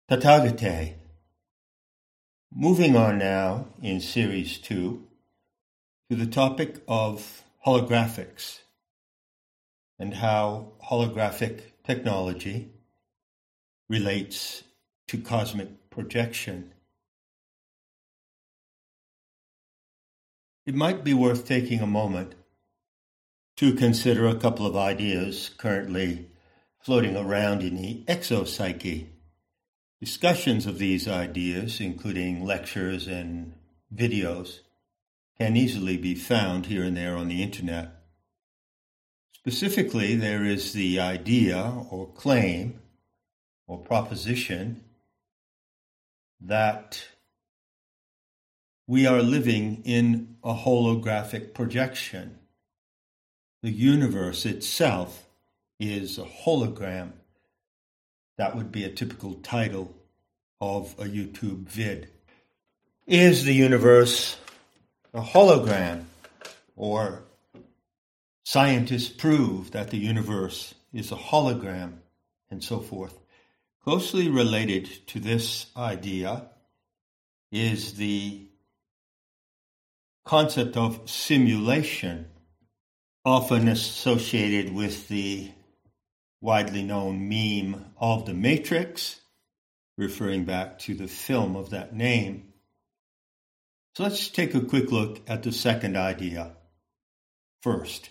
Tathagate. Moving on now in Series 2 to the topic of holographics and how holographic technology relates to cosmic projection. It might be worth taking a moment to consider a couple of ideas currently floating around in the exopsyche. Discussions of these ideas, including lectures and videos, can easily be found here and there on the internet. Specifically, there is the idea or claim or proposition that we are living in a holographic projection. The universe itself is a hologram. That would be a typical title of a YouTube vid. Is the universe a hologram? Or scientists prove that the universe is a hologram, and so forth. Closely related to this idea is the concept of simulation, often associated with the widely known meme of the Matrix, referring back to the film of that name. So let's take a quick look at the second idea first.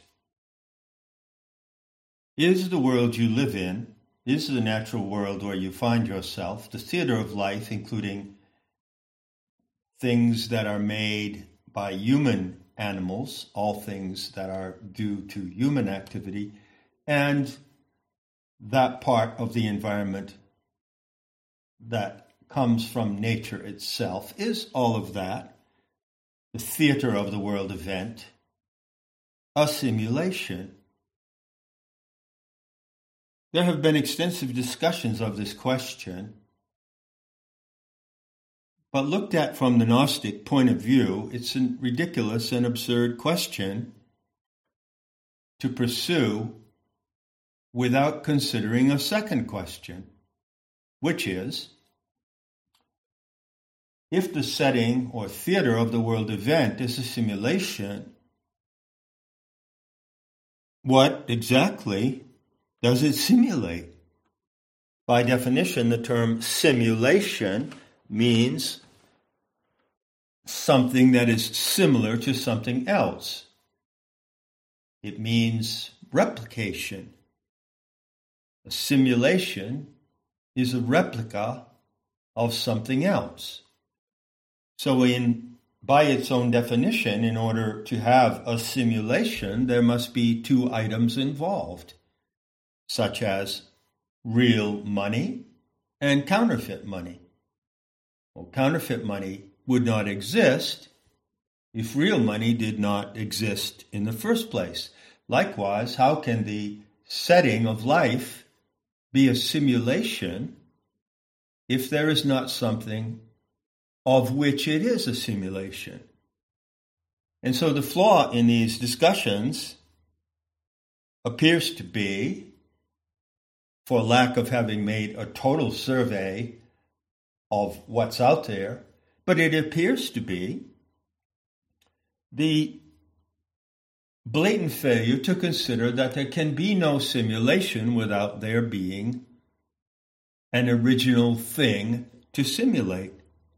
Is the world you live in, is the natural world where you find yourself, the theater of life, including things that are made by human animals, all things that are due to human activity, and that part of the environment that comes from nature itself? Is all of that, the theater of the world event, a simulation? There have been extensive discussions of this question, but looked at from the Gnostic point of view, it's a ridiculous and absurd question to pursue without considering a second question, which is, if the setting or theater of the world event is a simulation, what exactly does it simulate? By definition, the term simulation means something that is similar to something else. It means replication. A simulation is a replica of something else. So by its own definition, in order to have a simulation, there must be two items involved, such as real money and counterfeit money. Well, counterfeit money would not exist if real money did not exist in the first place. Likewise, how can the setting of life be a simulation if there is not something of which it is a simulation? And so the flaw in these discussions appears to be, for lack of having made a total survey of what's out there, but it appears to be the blatant failure to consider that there can be no simulation without there being an original thing to simulate.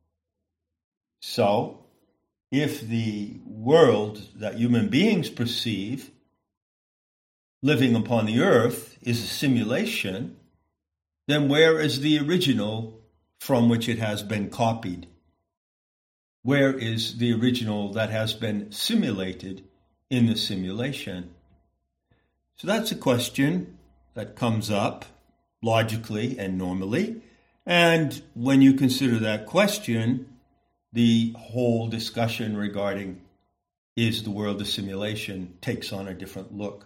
So, if the world that human beings perceive living upon the earth is a simulation, then where is the original from which it has been copied? Where is the original that has been simulated in the simulation? So that's a question that comes up logically and normally. And when you consider that question, the whole discussion regarding is the world a simulation takes on a different look.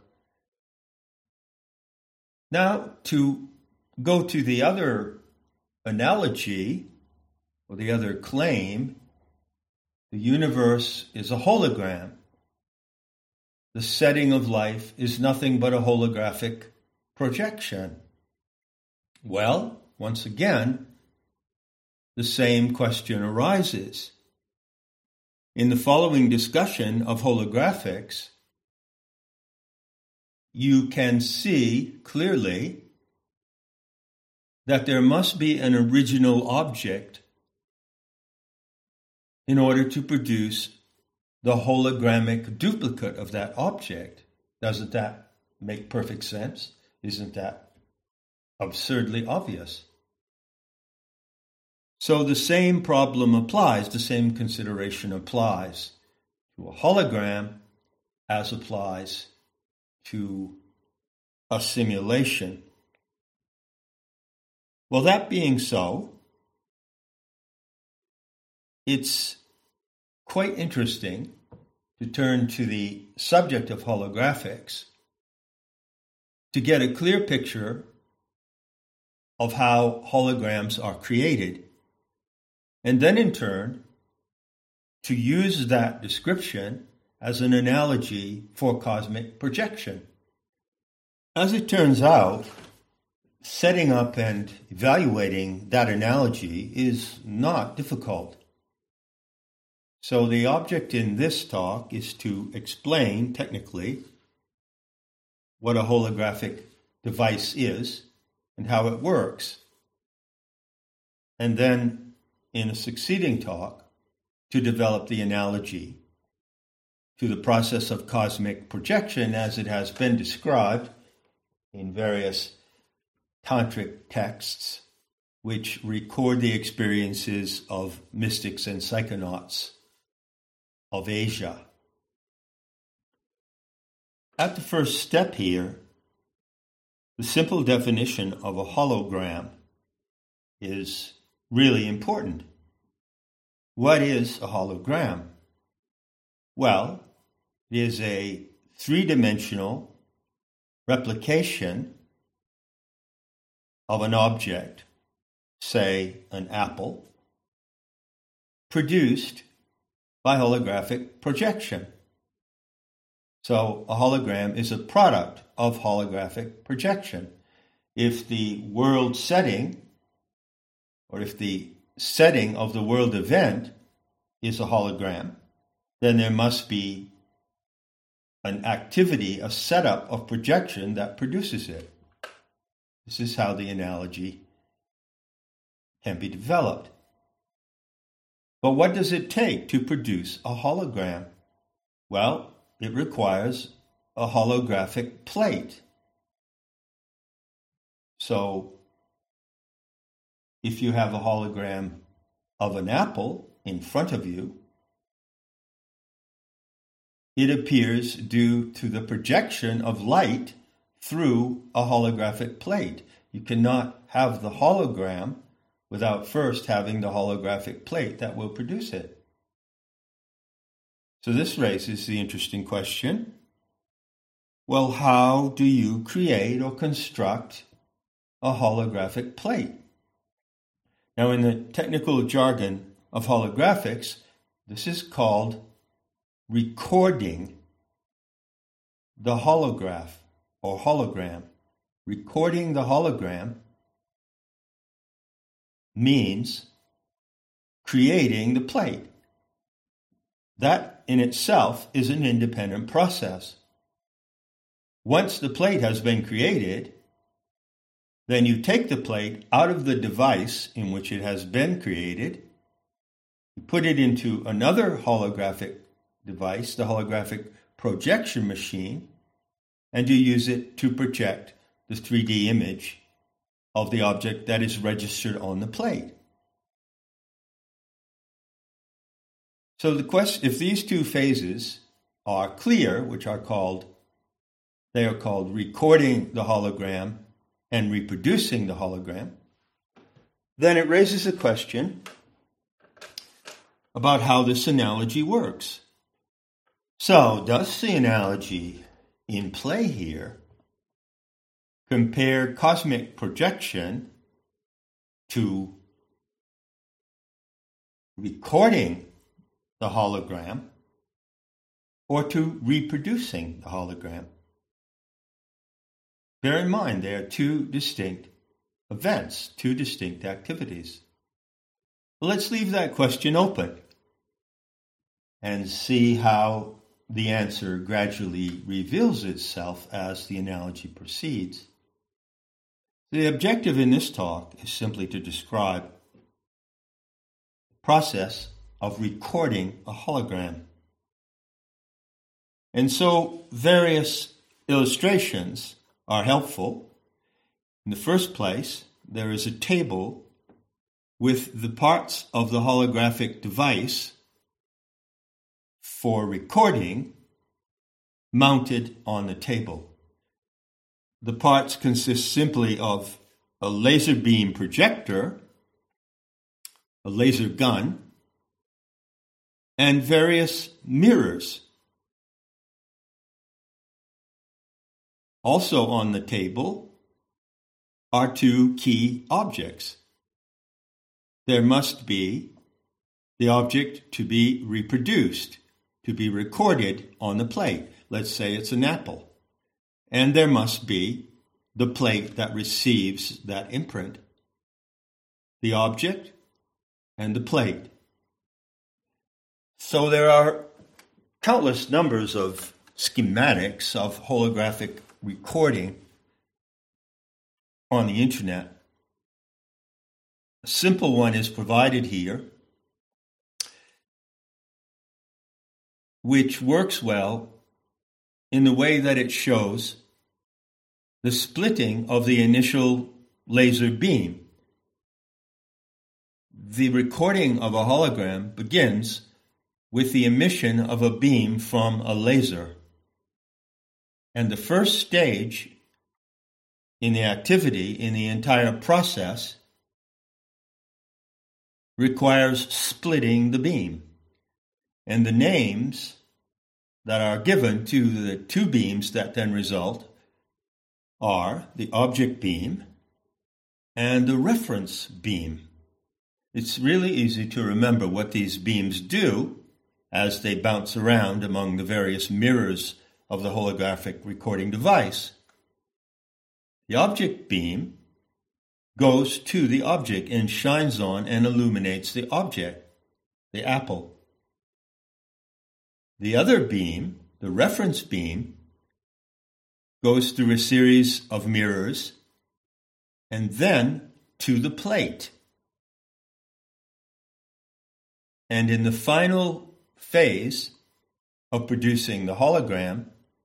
Now, to go to the other analogy or the other claim, the universe is a hologram. The setting of life is nothing but a holographic projection. Well, once again, the same question arises. In the following discussion of holographics, you can see clearly that there must be an original object in order to produce the hologramic duplicate of that object. Doesn't that make perfect sense? Isn't that absurdly obvious? So the same problem applies, the same consideration applies to a hologram as applies to a simulation. Well, that being so, it's quite interesting to turn to the subject of holographics to get a clear picture of how holograms are created, and then in turn to use that description as an analogy for cosmic projection. As it turns out, setting up and evaluating that analogy is not difficult. So the object in this talk is to explain technically what a holographic device is and how it works. And then in a succeeding talk, to develop the analogy to the process of cosmic projection as it has been described in various tantric texts which record the experiences of mystics and psychonauts of Asia. At the first step here, the simple definition of a hologram is really important. What is a hologram? Well, it is a three-dimensional replication of an object, say an apple, produced by holographic projection. So a hologram is a product of holographic projection. If the world setting, or if the setting of the world event is a hologram, then there must be an activity, a setup of projection that produces it. This is how the analogy can be developed. But what does it take to produce a hologram? Well, it requires a holographic plate. So, if you have a hologram of an apple in front of you, it appears due to the projection of light through a holographic plate. You cannot have the hologram without first having the holographic plate that will produce it. So this raises the interesting question, well, how do you create or construct a holographic plate? Now, in the technical jargon of holographics, this is called recording the holograph or hologram. Recording the hologram means creating the plate. That in itself is an independent process. Once the plate has been created, then you take the plate out of the device in which it has been created, you put it into another holographic device, the holographic projection machine, and you use it to project the 3D image of the object that is registered on the plate. So the question, if these two phases are clear, they are called recording the hologram and reproducing the hologram, then it raises a question about how this analogy works. So, does the analogy in play here compare cosmic projection to recording the hologram or to reproducing the hologram? Bear in mind, they are two distinct events, two distinct activities. Let's leave that question open and see how the answer gradually reveals itself as the analogy proceeds. The objective in this talk is simply to describe the process of recording a hologram. And so various illustrations are helpful. In the first place, there is a table with the parts of the holographic device for recording mounted on the table. The parts consist simply of a laser beam projector, a laser gun, and various mirrors. Also on the table are two key objects. There must be the object to be reproduced, to be recorded on the plate. Let's say it's an apple. And there must be the plate that receives that imprint, the object and the plate. So there are countless numbers of schematics of holographic recording on the internet. A simple one is provided here, which works well in the way that it shows the splitting of the initial laser beam. The recording of a hologram begins with the emission of a beam from a laser. And the first stage in the activity, in the entire process, requires splitting the beam. And the names that are given to the two beams that then result are the object beam and the reference beam. It's really easy to remember what these beams do as they bounce around among the various mirrors of the holographic recording device. The object beam goes to the object and shines on and illuminates the object, the apple. The other beam, the reference beam, goes through a series of mirrors and then to the plate. And in the final phase of producing the hologram,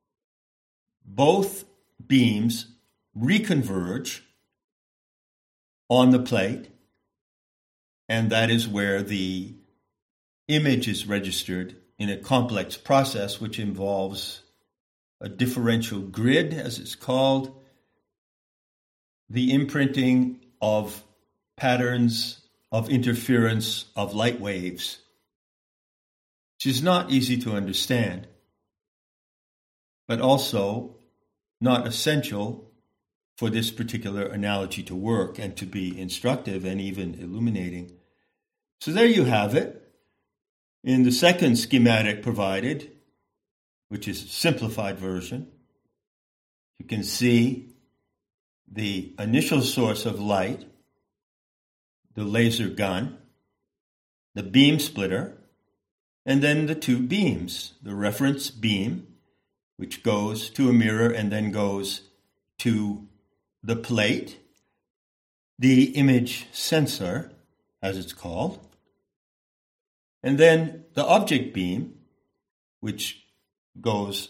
both beams reconverge on the plate, and that is where the image is registered in a complex process which involves a differential grid, as it's called, the imprinting of patterns of interference of light waves, which is not easy to understand, but also not essential for this particular analogy to work and to be instructive and even illuminating. So there you have it. In the second schematic provided, which is a simplified version, you can see the initial source of light, the laser gun, the beam splitter, and then the two beams, the reference beam, which goes to a mirror and then goes to the plate, the image sensor, as it's called, and then the object beam, which goes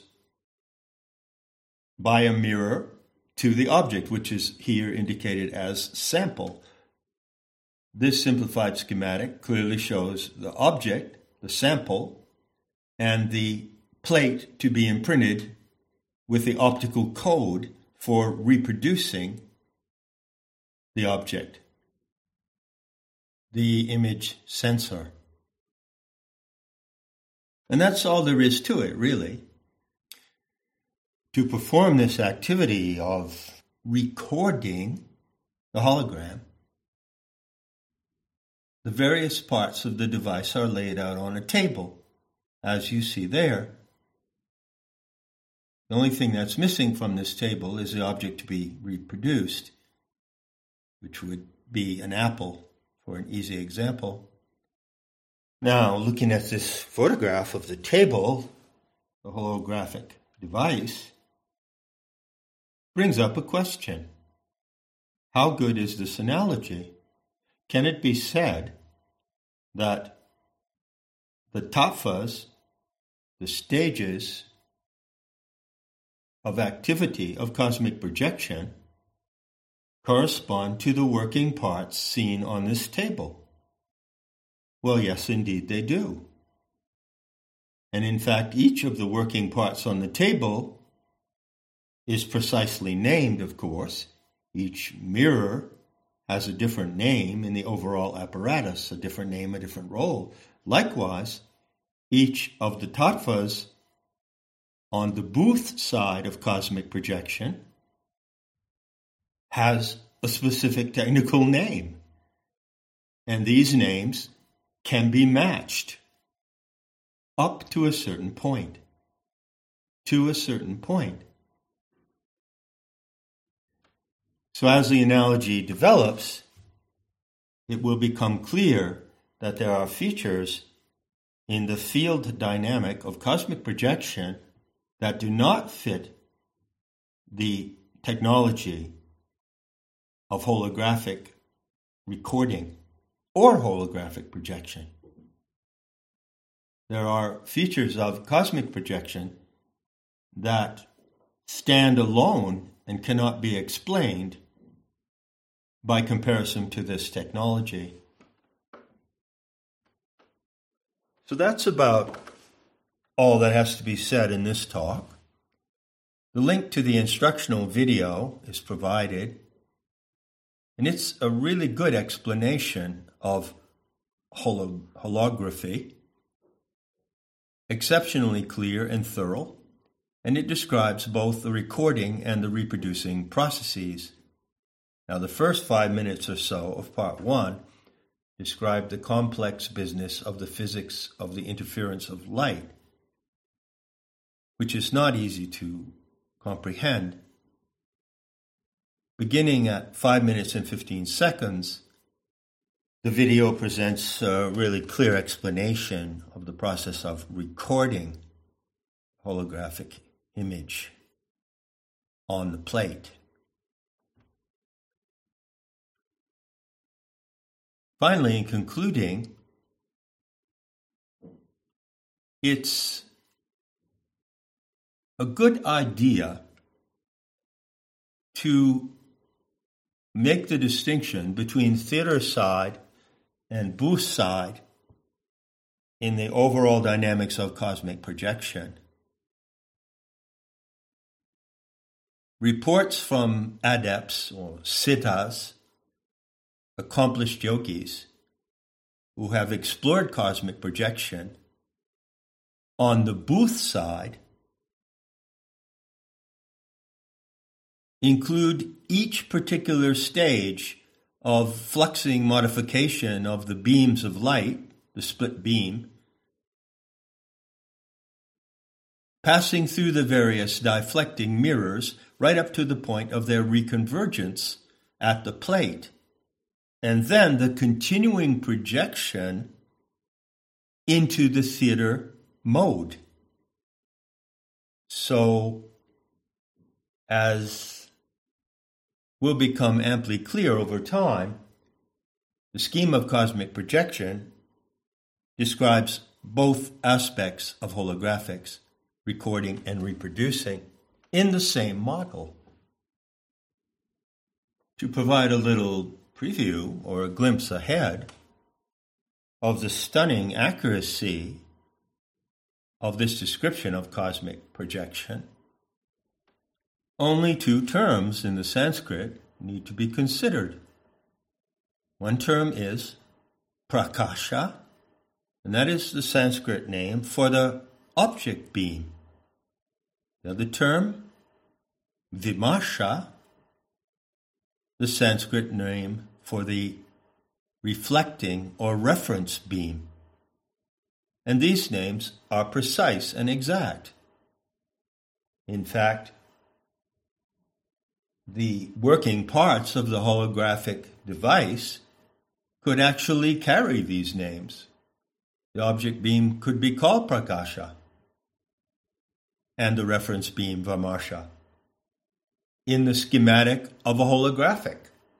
by a mirror to the object, which is here indicated as sample. This simplified schematic clearly shows the object, the sample, and the plate to be imprinted with the optical code for reproducing the object, the image sensor. And that's all there is to it, really. To perform this activity of recording the hologram, the various parts of the device are laid out on a table, as you see there. The only thing that's missing from this table is the object to be reproduced, which would be an apple, for an easy example. Now, looking at this photograph of the table, the holographic device, brings up a question. How good is this analogy? Can it be said that the tattvas, the stages of activity of cosmic projection, correspond to the working parts seen on this table? Well, yes, indeed they do. And in fact, each of the working parts on the table is precisely named, of course. Each mirror has a different name in the overall apparatus, a different name, a different role. Likewise, each of the tattvas on the booth side of cosmic projection has a specific technical name. And these names can be matched up to a certain point. To a certain point. So as the analogy develops, it will become clear that there are features in the field dynamic of cosmic projection that do not fit the technology of holographic recording or holographic projection. There are features of cosmic projection that stand alone and cannot be explained by comparison to this technology. So that's about all that has to be said in this talk. The link to the instructional video is provided, and it's a really good explanation of holography, exceptionally clear and thorough, and it describes both the recording and the reproducing processes. Now, the first 5 minutes or so of part 1 describe the complex business of the physics of the interference of light, which is not easy to comprehend. Beginning at 5 minutes and 15 seconds, the video presents a really clear explanation of the process of recording holographic image on the plate. Finally, in concluding, it's a good idea to make the distinction between theater side and booth side in the overall dynamics of cosmic projection. Reports from adepts or siddhas, accomplished yogis, who have explored cosmic projection on the booth side include each particular stage of fluxing modification of the beams of light, the split beam, passing through the various deflecting mirrors right up to the point of their reconvergence at the plate, and then the continuing projection into the theater mode. So, as will become amply clear over time, the scheme of cosmic projection describes both aspects of holographics, recording and reproducing, in the same model. To provide a little preview or a glimpse ahead of the stunning accuracy of this description of cosmic projection, only 2 terms in the Sanskrit need to be considered. One term is prakasha, and that is the Sanskrit name for the object beam. The other term, vimarsha, the Sanskrit name for the reflecting or reference beam. And these names are precise and exact. In fact, the working parts of the holographic device could actually carry these names. The object beam could be called prakasha, and the reference beam vimarsha, in the schematic of a holographic.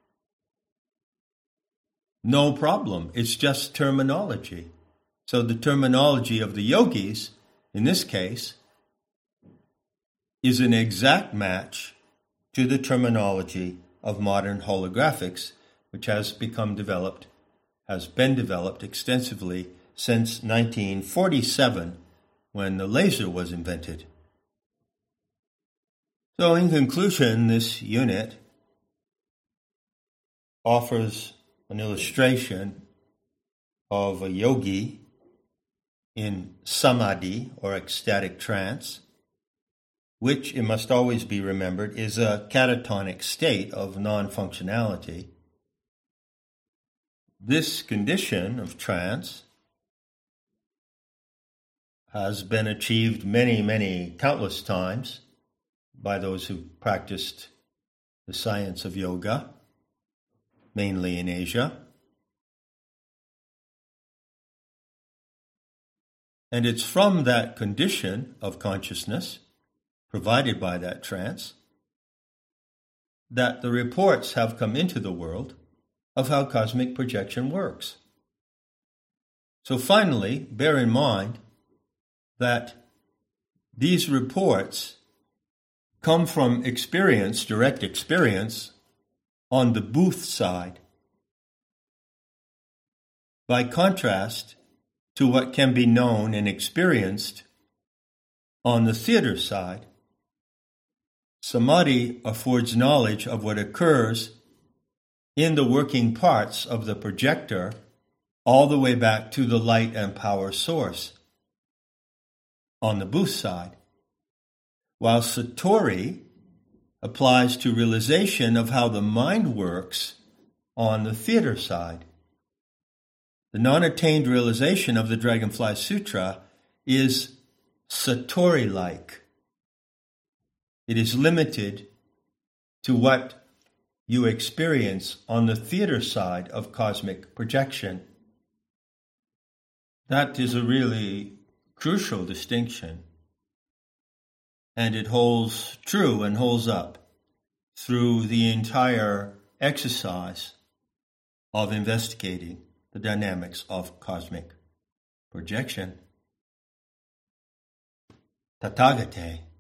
No problem. It's just terminology. So the terminology of the yogis, in this case, is an exact match to the terminology of modern holographics, which has been developed extensively since 1947, when the laser was invented. So in conclusion, this unit offers an illustration of a yogi in samadhi, or ecstatic trance, which, it must always be remembered, is a catatonic state of non-functionality. This condition of trance has been achieved many, countless times by those who practiced the science of yoga, mainly in Asia. And it's from that condition of consciousness provided by that trance that the reports have come into the world of how cosmic projection works. So finally, bear in mind that these reports come from experience, direct experience, on the booth side, by contrast to what can be known and experienced on the theater side. Samadhi affords knowledge of what occurs in the working parts of the projector all the way back to the light and power source on the booth side, while Satori applies to realization of how the mind works on the theater side. The non-attained realization of the Dragonfly Sutra is Satori-like. It is limited to what you experience on the theater side of cosmic projection. That is a really crucial distinction, and it holds true and holds up through the entire exercise of investigating the dynamics of cosmic projection. Tathagate.